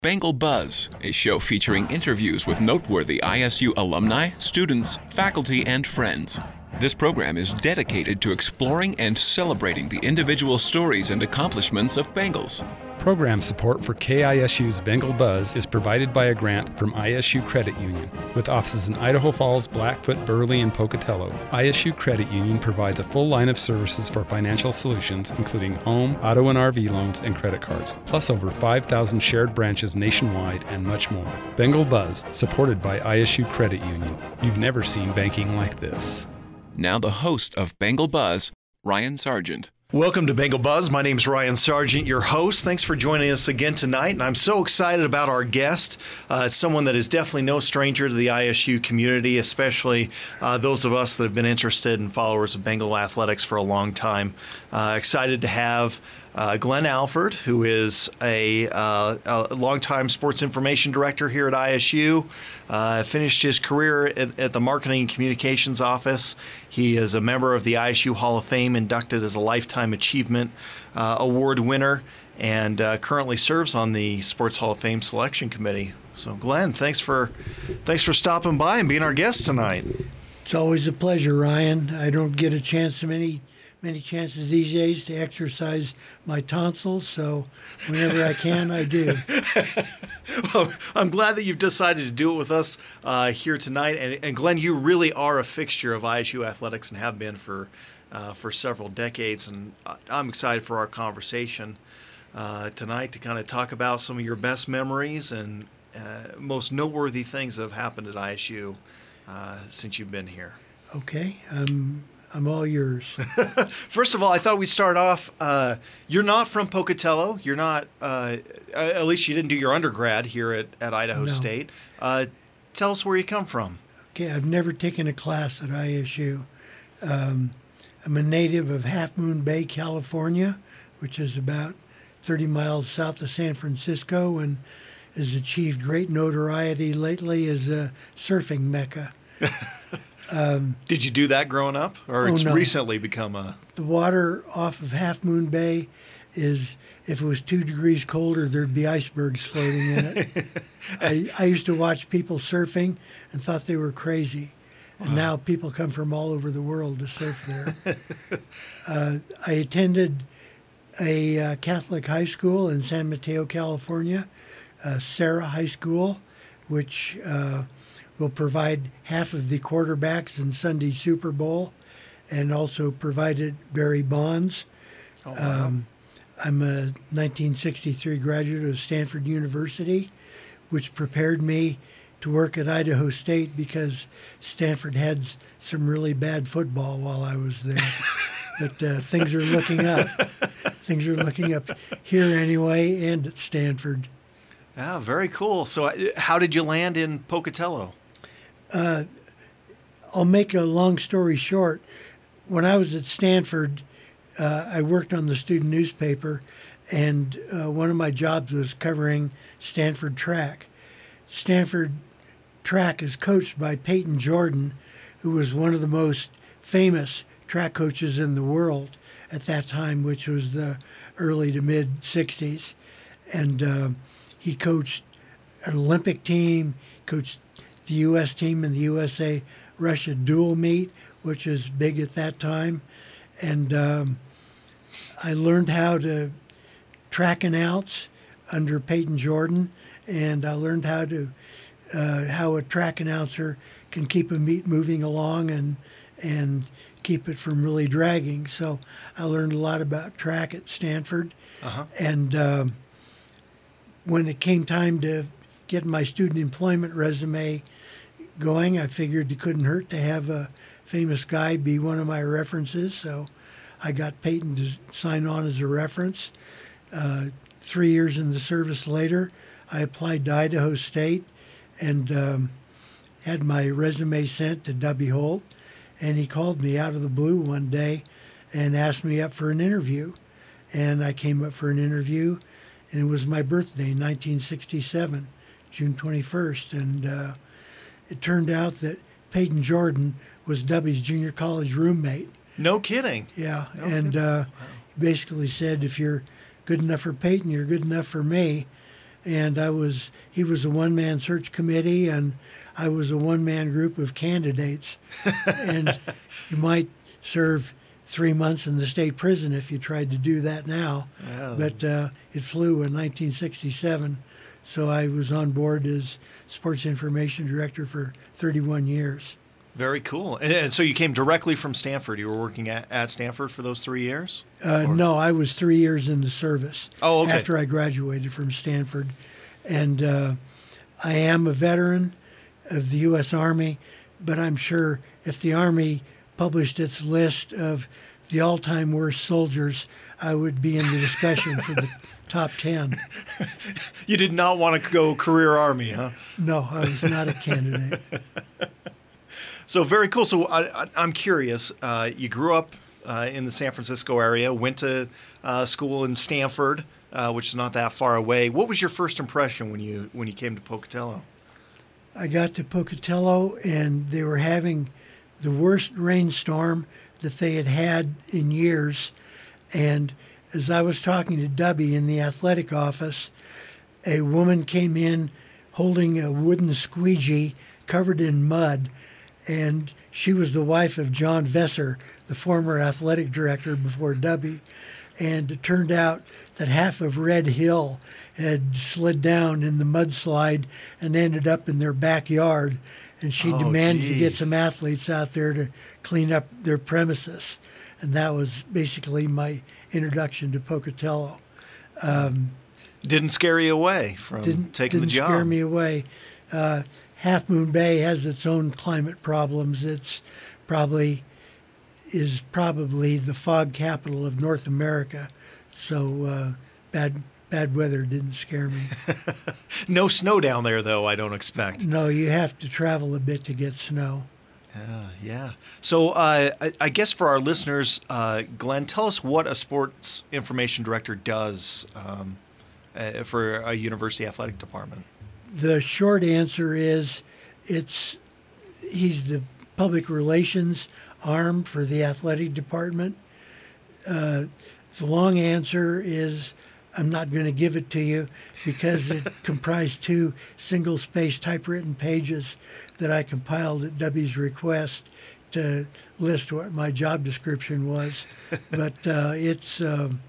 Bengal Buzz, a show featuring interviews with noteworthy ISU alumni, students, faculty, and friends. This program is dedicated to exploring and celebrating the individual stories and accomplishments of Bengals. Program support for KISU's Bengal Buzz is provided by a grant from ISU Credit Union. With offices in Idaho Falls, Blackfoot, Burley, and Pocatello, ISU Credit Union provides a full line of services for financial solutions, including home, auto and RV loans, and credit cards, plus over 5,000 shared branches nationwide and much more. Bengal Buzz, supported by ISU Credit Union. You've never seen banking like this. Now the host of Bengal Buzz, Ryan Sargent. Welcome to Bengal Buzz. My name is Ryan Sargent, your host. Thanks for joining us again tonight, and I'm so excited about our guest. It's someone that is definitely no stranger to the ISU community, especially those of us that have been interested and followers of Bengal athletics for a long time. Excited to have Glenn Alford, who is a longtime sports information director here at ISU, finished his career at the Marketing and Communications Office. He is a member of the ISU Hall of Fame, inducted as a Lifetime Achievement Award winner, and currently serves on the Sports Hall of Fame Selection Committee. So, Glenn, thanks for stopping by and being our guest tonight. It's always a pleasure, Ryan. I don't get a chance many chances these days to exercise my tonsils, so whenever I can, I do. Well, I'm glad that you've decided to do it with us here tonight. And Glenn, you really are a fixture of ISU athletics and have been for several decades. And I'm excited for our conversation tonight to kind of talk about some of your best memories and most noteworthy things that have happened at ISU since you've been here. Okay. I'm all yours. First of all, I thought we'd start off. You're not from Pocatello. You're not, at least you didn't do your undergrad here at Idaho State. Tell us where you come from. Okay, I've never taken a class at ISU. I'm a native of Half Moon Bay, California, which is about 30 miles south of San Francisco, and has achieved great notoriety lately as a surfing mecca. Did you do that growing up, or it's no. recently become a... The water off of Half Moon Bay is, if it was 2 degrees colder, there'd be icebergs floating in it. I used to watch people surfing and thought they were crazy. And now people come from all over the world to surf there. I attended a Catholic high school in San Mateo, California, Sarah High School, which... will provide half of the quarterbacks in Sunday's Super Bowl, and also provided Barry Bonds. Oh, wow. I'm a 1963 graduate of Stanford University, which prepared me to work at Idaho State because Stanford had some really bad football while I was there. But things are looking up. Things are looking up here anyway, and at Stanford. Ah, very cool. So how did you land in Pocatello? I'll make a long story short. When I was at Stanford, I worked on the student newspaper, and one of my jobs was covering Stanford track. Stanford track is coached by Peyton Jordan, who was one of the most famous track coaches in the world at that time, which was the early to mid 60s. And he coached an Olympic team, coached the U.S. team in the USA-Russia dual meet, which was big at that time. And I learned how to track announce under Peyton Jordan, and I learned how a track announcer can keep a meet moving along and keep it from really dragging. So I learned a lot about track at Stanford. Uh-huh. And when it came time to get my student employment resume going, I figured it couldn't hurt to have a famous guy be one of my references. So I got Peyton to sign on as a reference. 3 years in the service later, I applied to Idaho State and had my resume sent to Dubby Holt. And he called me out of the blue one day and asked me up for an interview. And I came up for an interview, and it was my birthday, 1967, June 21st. And it turned out that Peyton Jordan was Dubby's junior college roommate. No kidding. Yeah, no and kidding. Wow. He basically said, if you're good enough for Peyton, you're good enough for me. and he was a one-man search committee, and I was a one-man group of candidates. And you might serve 3 months in the state prison if you tried to do that now. Yeah. But it flew in 1967, so I was on board as sports information director for 31 years. Very cool. And so you came directly from Stanford. You were working at Stanford for those 3 years? No, I was 3 years in the service okay. after I graduated from Stanford. And I am a veteran of the U.S. Army, but I'm sure if the Army published its list of the all-time worst soldiers, I would be in the discussion for the top 10. You did not want to go career Army, huh? No, I was not a candidate. So very cool. So I'm curious. You grew up in the San Francisco area, went to school in Stanford, which is not that far away. What was your first impression when you came to Pocatello? I got to Pocatello, and they were having the worst rainstorm that they had had in years. And as I was talking to Dubby in the athletic office, a woman came in holding a wooden squeegee covered in mud. And she was the wife of John Vesser, the former athletic director before Dubby. And it turned out that half of Red Hill had slid down in the mudslide and ended up in their backyard. And she demanded to get some athletes out there to clean up their premises. And that was basically my introduction to Pocatello. Didn't scare you away from taking the job? Didn't scare me away. Half Moon Bay has its own climate problems. It's probably the fog capital of North America. So bad weather didn't scare me. No snow down there, though, I don't expect. No, you have to travel a bit to get snow. Yeah. So I guess for our listeners, Glenn, tell us what a sports information director does for a university athletic department. The short answer is he's the public relations arm for the athletic department. The long answer is I'm not going to give it to you because it comprised 2 single-spaced typewritten pages that I compiled at Dubby's request to list what my job description was. But it's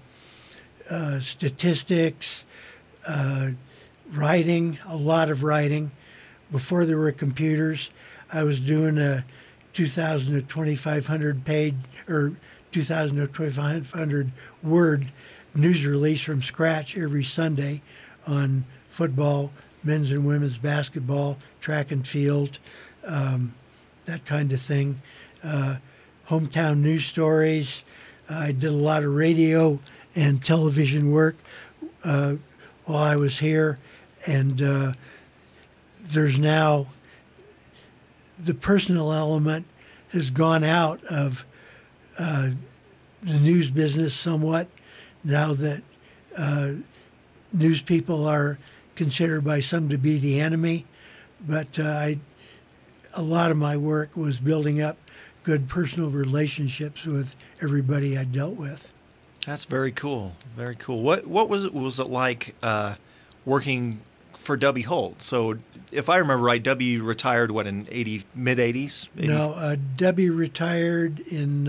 statistics, writing, a lot of writing. Before there were computers, I was doing a 2,000 to 2,500 page or 2,000 to 2,500 word news release from scratch every Sunday on football, men's and women's basketball, track and field, that kind of thing. Hometown news stories. I did a lot of radio and television work while I was here. And there's now the personal element has gone out of the news business somewhat now that news people are considered by some to be the enemy. But a lot of my work was building up good personal relationships with everybody I dealt with. That's very cool. Very cool. What was it like working for Dubby Holt? So if I remember right, Dubby retired, in mid-80s? No, Dubby pardon me,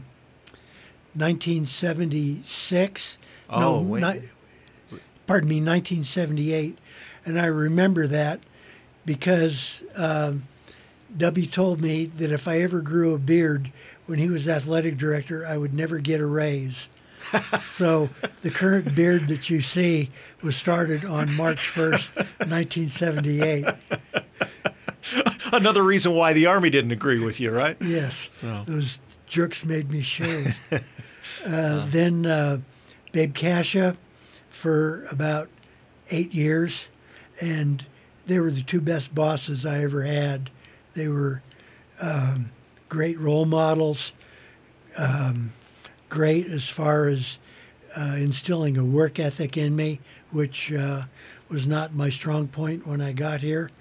1978. And I remember that because Dubby told me that if I ever grew a beard when he was athletic director, I would never get a raise. So the current beard that you see was started on March 1st, 1978. Another reason why the Army didn't agree with you, right? Yes. So. Those jerks made me shave. Then Babe Cascia for about 8 years, and they were the 2 best bosses I ever had. They were great role models, great as far as instilling a work ethic in me, which was not my strong point when I got here.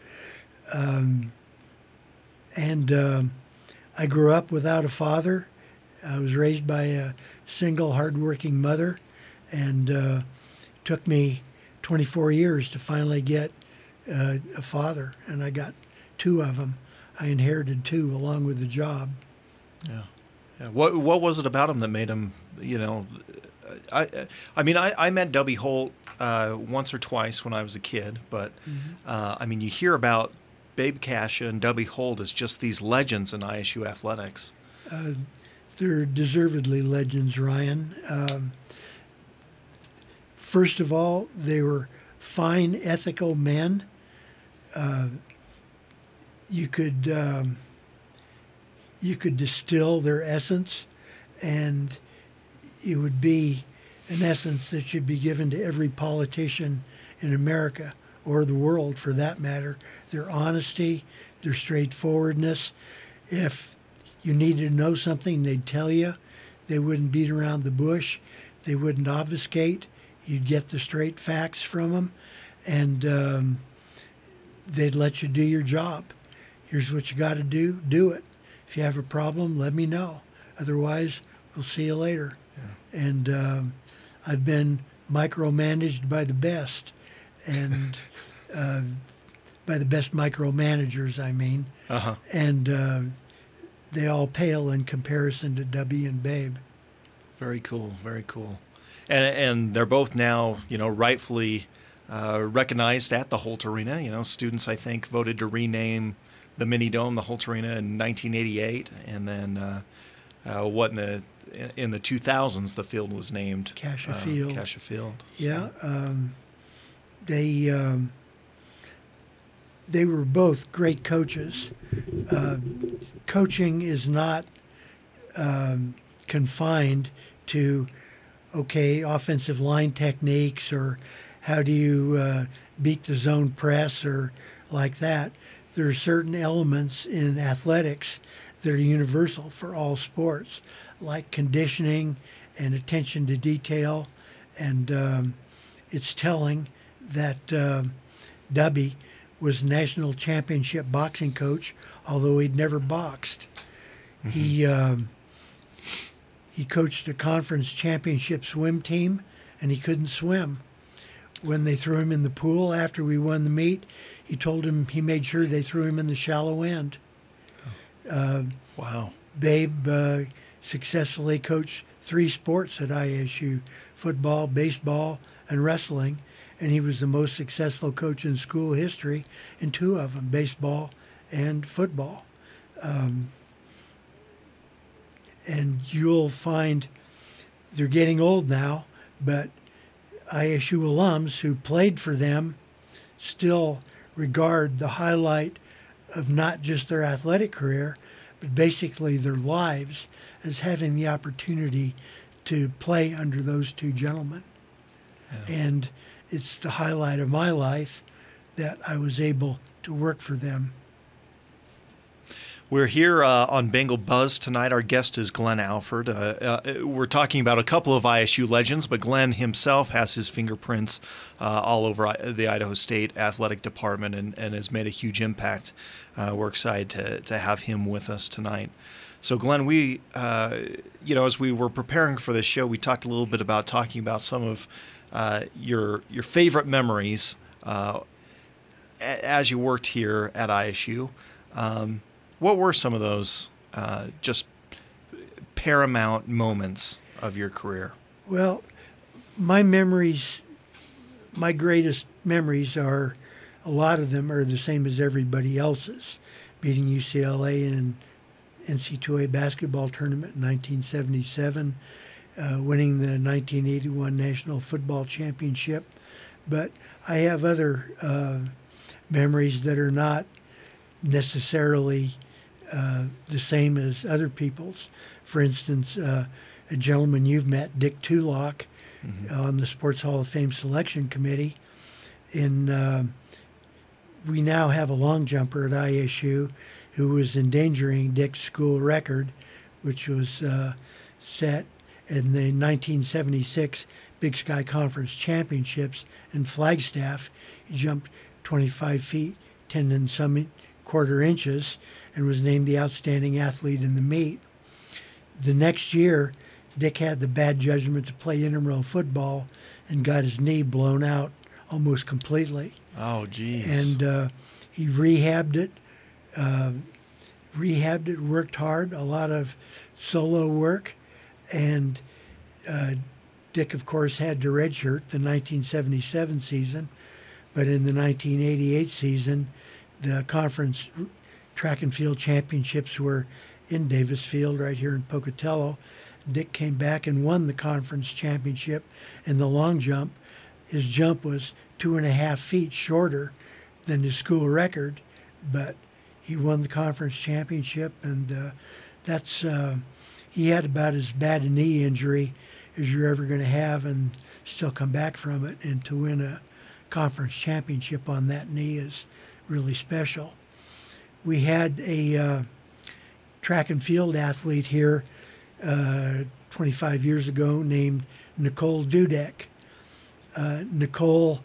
And I grew up without a father. I was raised by a single, hardworking mother, and took me 24 years to finally get a father, and I got 2 of them. I inherited 2 along with the job. Yeah. What was it about him that made him, I met Dubby Holt once or twice when I was a kid, but you hear about Babe Cascia and Dubby Holt as just these legends in ISU athletics. They're deservedly legends, Ryan. First of all, they were fine, ethical men. You could distill their essence, and it would be an essence that should be given to every politician in America, or the world for that matter. Their honesty, their straightforwardness. If you needed to know something, they'd tell you. They wouldn't beat around the bush. They wouldn't obfuscate. You'd get the straight facts from them, and they'd let you do your job. Here's what you got to do it. If you have a problem, let me know. Otherwise, we'll see you later. Yeah. And I've been micromanaged by the best, and by the best micromanagers, I mean. Uh-huh. And they all pale in comparison to Dubby and Babe. Very cool, very cool. And they're both now, rightfully recognized at the Holt Arena. Students, I think, voted to rename the Mini Dome the Holt Arena in 1988, and then in the 2000s the field was named Cascia Field. Cascia Field. So. Yeah, they were both great coaches. Coaching is not confined to offensive line techniques or how do you beat the zone press or like that. There are certain elements in athletics that are universal for all sports, like conditioning and attention to detail. And it's telling that Dubby was national championship boxing coach, although he'd never boxed. Mm-hmm. He coached a conference championship swim team, and he couldn't swim. When they threw him in the pool after we won the meet, he told him he made sure they threw him in the shallow end. Wow. Babe successfully coached 3 sports at ISU, football, baseball, and wrestling, and he was the most successful coach in school history in 2 of them, baseball and football. And you'll find they're getting old now, but ISU alums who played for them still regard the highlight of not just their athletic career, but basically their lives as having the opportunity to play under those 2 gentlemen. Yeah. And it's the highlight of my life that I was able to work for them. We're here on Bengal Buzz tonight. Our guest is Glenn Alford. We're talking about a couple of ISU legends, but Glenn himself has his fingerprints all over the Idaho State Athletic Department and has made a huge impact. We're excited to have him with us tonight. So, Glenn, we, as we were preparing for this show, we talked a little bit about talking about some of your favorite memories as you worked here at ISU. What were some of those just paramount moments of your career? Well, my greatest memories are, a lot of them are the same as everybody else's. Beating UCLA in NCAA basketball tournament in 1977, winning the 1981 National Football Championship. But I have other memories that are not necessarily the same as other people's. For instance, a gentleman you've met, Dick Tulloch, on the Sports Hall of Fame Selection Committee. We now have a long jumper at ISU who was endangering Dick's school record, which was set in the 1976 Big Sky Conference Championships in Flagstaff. He jumped 25 feet, 10 and some quarter inches, and was named the outstanding athlete in the meet. The next year, Dick had the bad judgment to play intramural football and got his knee blown out almost completely. Oh, geez. And he rehabbed it, worked hard, a lot of solo work. And Dick, of course, had to redshirt the 1977 season. But in the 1988 season, the conference track and field championships were in Davis Field right here in Pocatello. Dick came back and won the conference championship in the long jump. His jump was 2.5 feet shorter than his school record, but he won the conference championship, and he had about as bad a knee injury as you're ever going to have and still come back from it. And to win a conference championship on that knee is really special. We had a track and field athlete here 25 years ago named Nicole Dudek. Nicole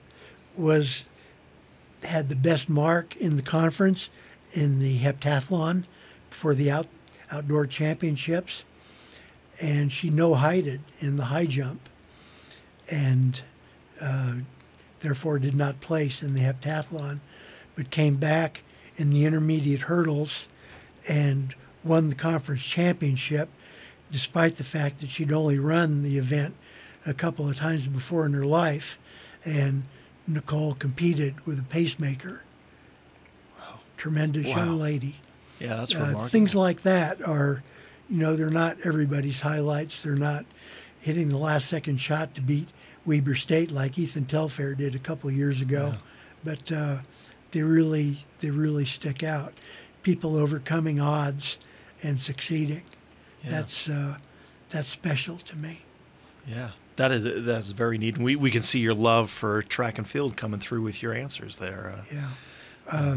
had the best mark in the conference in the heptathlon for the outdoor championships, and she no-heighted in the high jump, and therefore did not place in the heptathlon, but came back in the intermediate hurdles and won the conference championship, despite the fact that she'd only run the event a couple of times before in her life. And Nicole competed with a pacemaker. Wow. Tremendous young lady. Yeah, that's remarkable. Things like that are, they're not everybody's highlights. They're not hitting the last second shot to beat Weber State like Ethan Telfair did a couple of years ago. Yeah. But they really stick out. People overcoming odds and succeeding. Yeah. That's special to me. Yeah, that's very neat. And we can see your love for track and field coming through with your answers there. Yeah.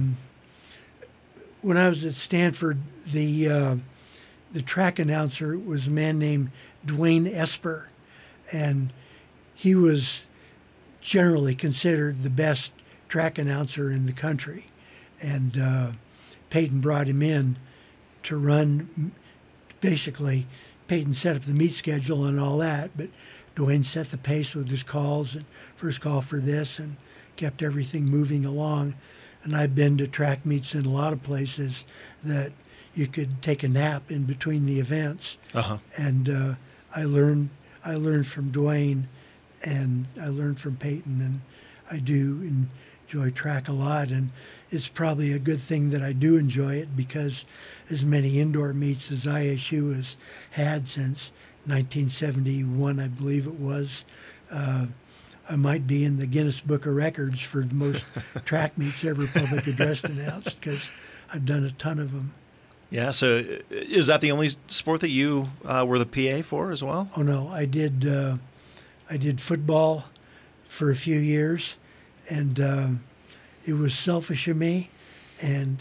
When I was at Stanford, the track announcer was a man named Dwayne Esper, and he was generally considered the best track announcer in the country. And Peyton brought him in to run. Basically, Peyton set up the meet schedule and all that, but Dwayne set the pace with his calls and first call for this and kept everything moving along. And I've been to track meets in a lot of places that you could take a nap in between the events. Uh-huh. And I learned from Dwayne, and I learned from Peyton, and I do enjoy track a lot. And it's probably a good thing that I do enjoy it, because as many indoor meets as ISU has had since 1971, I believe it was, I might be in the Guinness Book of Records for the most track meets ever public addressed announced, because I've done a ton of them. Yeah, so is that the only sport that you were the PA for as well? Oh, no. I did football for a few years, and it was selfish of me, and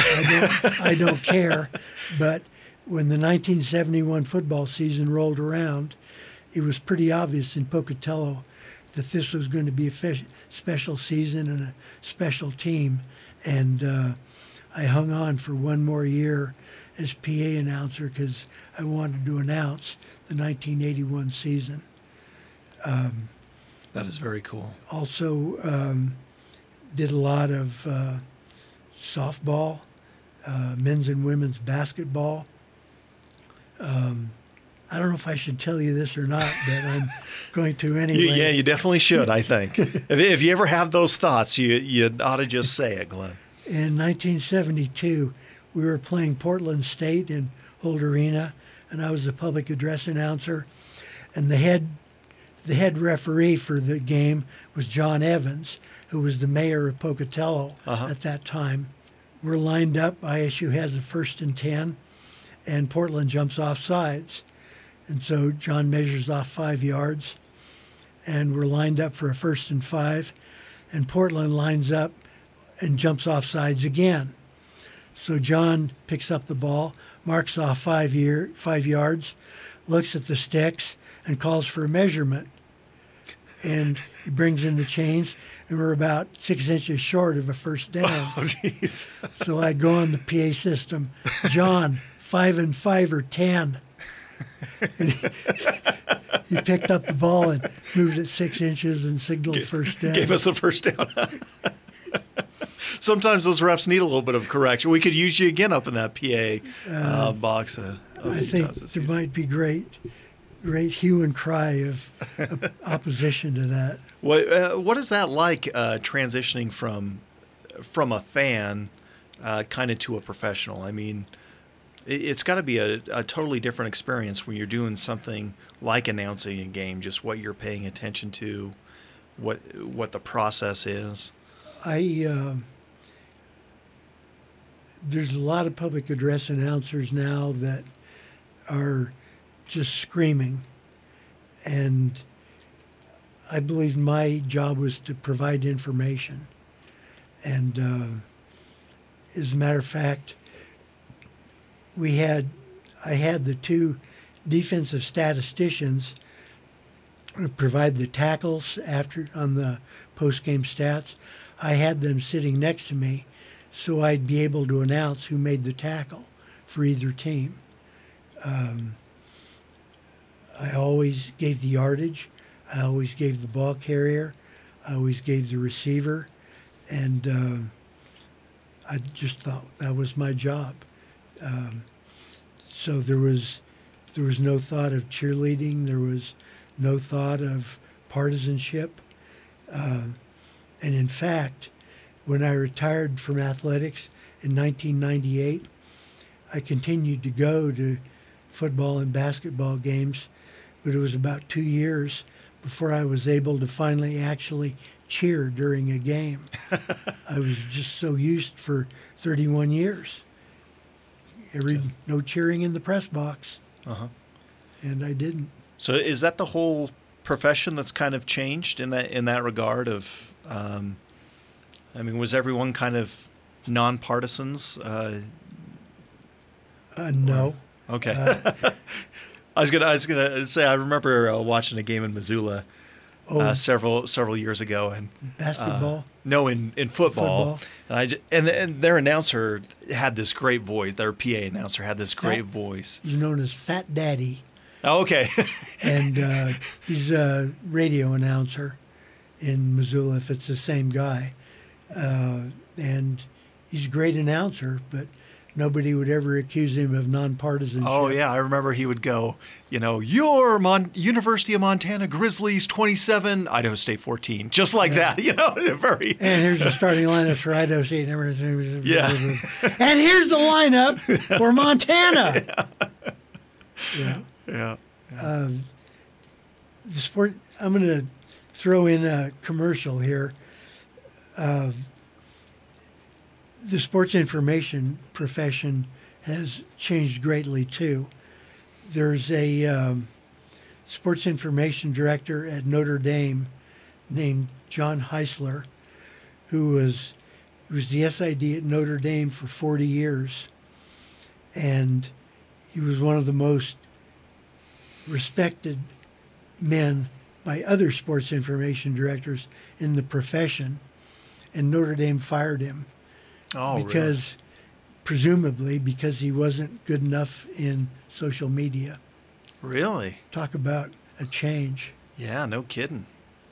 I don't care. But when the 1971 football season rolled around, it was pretty obvious in Pocatello that this was going to be a special season and a special team. And I hung on for one more year as PA announcer because I wanted to announce the 1981 season. That is very cool. Also did a lot of softball, men's and women's basketball. I don't know if I should tell you this or not, but I'm going to anyway. Yeah, you definitely should, I think. if you ever have those thoughts, you ought to just say it, Glenn. In 1972, we were playing Portland State in Holt Arena, and I was the public address announcer. And the head referee for the game was John Evans, who was the mayor of Pocatello at that time. We're lined up. ISU has a 1st and 10, and Portland jumps off sides. And so John measures off 5 yards, and we're lined up for a 1st and 5, and Portland lines up and jumps off sides again. So John picks up the ball, marks off 5 yards, looks at the sticks, and calls for a measurement. And he brings in the chains, and we're about 6 inches short of a first down. Oh, jeez. So I go on the PA system, John, 5 and 5 or 10. And You picked up the ball and moved it 6 inches and signaled first down. Gave us the first down. Sometimes those refs need a little bit of correction. We could use you again up in that PA box. I think there might be great hue and cry of opposition to that. What is that like transitioning from a fan kind of to a professional? I mean, it's got to be a totally different experience when you're doing something like announcing a game, just what you're paying attention to, what the process is. There's a lot of public address announcers now that are just screaming. And I believe my job was to provide information. And as a matter of fact, I had the 2 defensive statisticians provide the tackles on the post-game stats. I had them sitting next to me so I'd be able to announce who made the tackle for either team. I always gave the yardage. I always gave the ball carrier. I always gave the receiver. And I just thought that was my job. So there was no thought of cheerleading. There was no thought of partisanship. And in fact, when I retired from athletics in 1998, I continued to go to football and basketball games, but it was about 2 years before I was able to finally actually cheer during a game. I was just so used for 31 years. No cheering in the press box. And I didn't. So is that the whole profession that's kind of changed in that regard of, was everyone kind of nonpartisans? No. Okay. I was gonna say I remember watching a game in Missoula several years ago, and basketball. No, in football. And their announcer had this great voice. Their PA announcer had this great voice. He's known as Fat Daddy. Oh, okay. And he's a radio announcer in Missoula, if it's the same guy. And he's a great announcer, but nobody would ever accuse him of nonpartisanship. Oh, yeah. I remember he would go, your University of Montana Grizzlies 27, Idaho State 14, just like that, very. And here's the starting lineup for Idaho State. Yeah. And here's the lineup for Montana. Yeah. The sport, I'm going to throw in a commercial here. The sports information profession has changed greatly too. There's a sports information director at Notre Dame named John Heisler, who was the SID at Notre Dame for 40 years, and he was one of the most respected men by other sports information directors in the profession, and Notre Dame fired him. Oh, because, presumably, because he wasn't good enough in social media. Really? Talk about a change. Yeah, no kidding.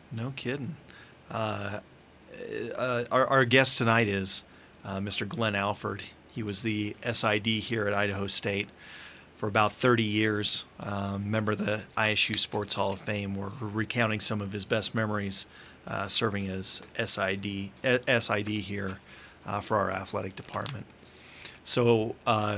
Our guest tonight is Mr. Glenn Alford. He was the SID here at Idaho State for about 30 years, member of the ISU Sports Hall of Fame. We're recounting some of his best memories serving as SID here for our athletic department. So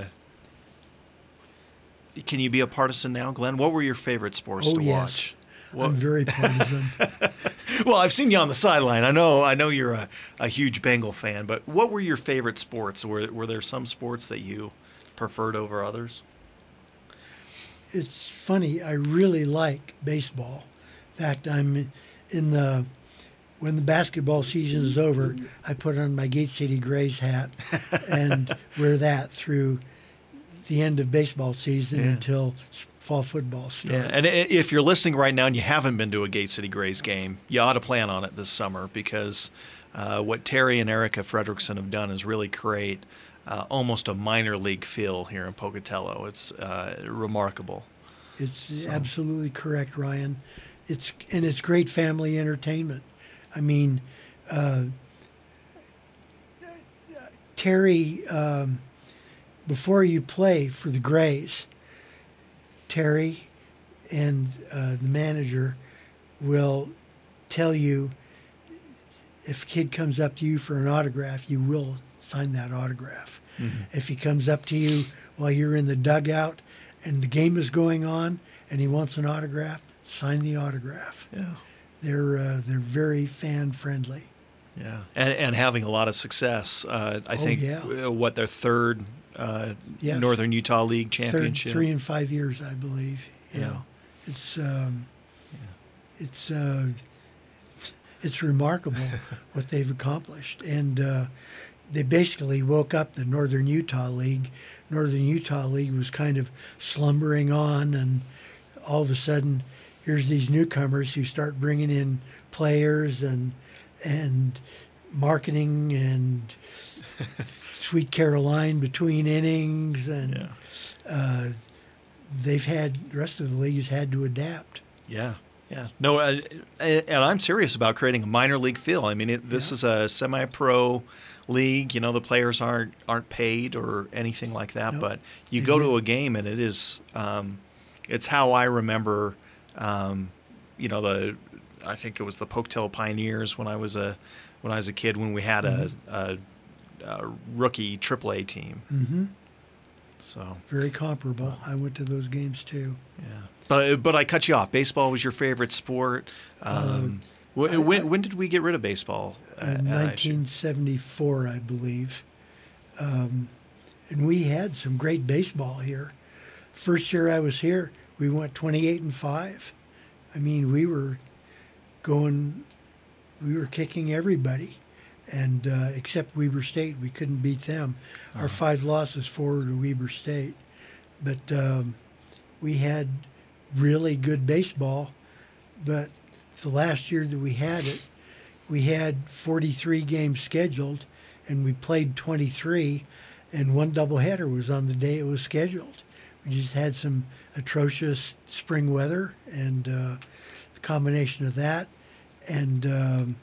can you be a partisan now, Glenn? What were your favorite sports to watch? I'm very partisan. Well, I've seen you on the sideline. I know you're a huge Bengal fan, but what were your favorite sports? Were there some sports that you preferred over others? It's funny. I really like baseball. In fact, when the basketball season is over, I put on my Gate City Grays hat and wear that through the end of baseball season until fall football starts. Yeah, and if you're listening right now and you haven't been to a Gate City Grays game, you ought to plan on it this summer because what Terry and Erica Fredrickson have done is really create almost a minor league feel here in Pocatello. It's remarkable. It's absolutely correct, Ryan. It's great family entertainment. I mean, Terry, before you play for the Grays, Terry and the manager will tell you if a kid comes up to you for an autograph, you will sign that autograph. Mm-hmm. If he comes up to you while you're in the dugout and the game is going on and he wants an autograph, sign the autograph. Yeah, they're very fan friendly. Yeah, and having a lot of success. I think their third Northern Utah League championship. 3 and 5 years, I believe. Yeah. It's remarkable what they've accomplished, and they basically woke up the Northern Utah League. Northern Utah League was kind of slumbering on, and all of a sudden, here's these newcomers who start bringing in players and marketing and Sweet Caroline between innings, and the rest of the league has had to adapt. Yeah. Yeah, no, and I'm serious about creating a minor league feel. I mean, this is a semi-pro league. You know, the players aren't paid or anything like that. Nope. But you go to a game, and it is, it's how I remember. I think it was the Pocatello Pioneers when I was a kid, when we had a rookie AAA team. Mm-hmm. So very comparable. I went to those games too. Yeah. But I cut you off. Baseball was your favorite sport. When did we get rid of baseball? 1974, I believe. And we had some great baseball here. First year I was here, we went 28-5. I mean, we were kicking everybody, and except Weber State, we couldn't beat them. Our 5 losses forward to Weber State, but we had really good baseball. But the last year that we had it, we had 43 games scheduled, and we played 23, and one doubleheader was on the day it was scheduled. We just had some atrocious spring weather, and the combination of that, and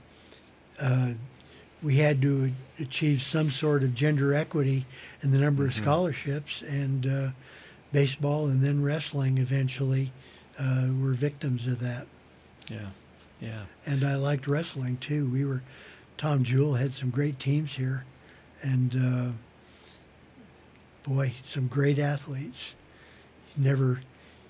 we had to achieve some sort of gender equity in the number of scholarships, and baseball and then wrestling eventually were victims of that. Yeah, yeah. And I liked wrestling too. Tom Jewell had some great teams here, and some great athletes. I've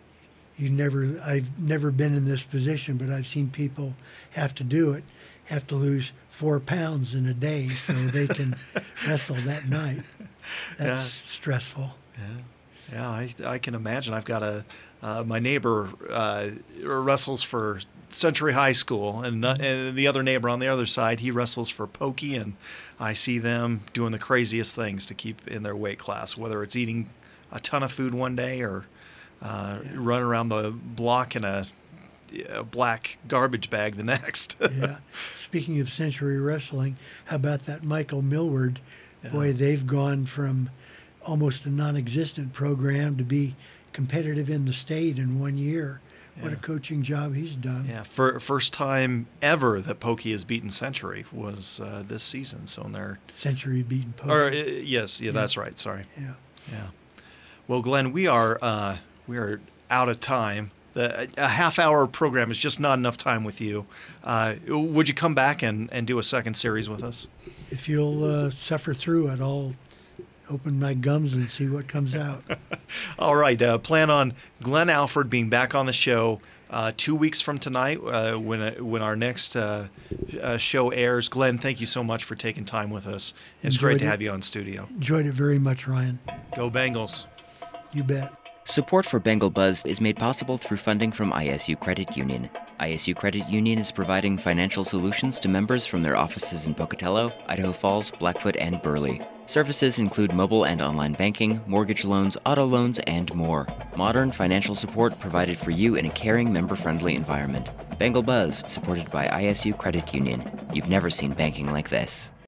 never been in this position, but I've seen people have to do it, have to lose 4 pounds in a day so they can wrestle that night. That's stressful. Yeah, I can imagine. I've got my neighbor wrestles for Century High School, and the other neighbor on the other side, he wrestles for Pokey, and I see them doing the craziest things to keep in their weight class, whether it's eating a ton of food one day or running around the block in a black garbage bag the next. Yeah. Speaking of Century Wrestling, how about that Michael Millward? Yeah. Boy, they've gone from almost a non-existent program to be competitive in the state in 1 year. What a coaching job he's done. Yeah, first time ever that Pokey has beaten Century was this season. So in their Century beaten Pokey. Yes, that's right. Sorry. Yeah. Well, Glenn, we are out of time. A half-hour program is just not enough time with you. Would you come back and do a second series with us? If you'll suffer through it, I'll open my gums and see what comes out. All right. Plan on Glenn Alford being back on the show 2 weeks from tonight when our next show airs. Glenn, thank you so much for taking time with us. It's great to have you on studio. Enjoyed it very much, Ryan. Go Bengals. You bet. Support for Bengal Buzz is made possible through funding from ISU Credit Union. ISU Credit Union is providing financial solutions to members from their offices in Pocatello, Idaho Falls, Blackfoot, and Burley. Services include mobile and online banking, mortgage loans, auto loans, and more. Modern financial support provided for you in a caring, member-friendly environment. Bengal Buzz, supported by ISU Credit Union. You've never seen banking like this.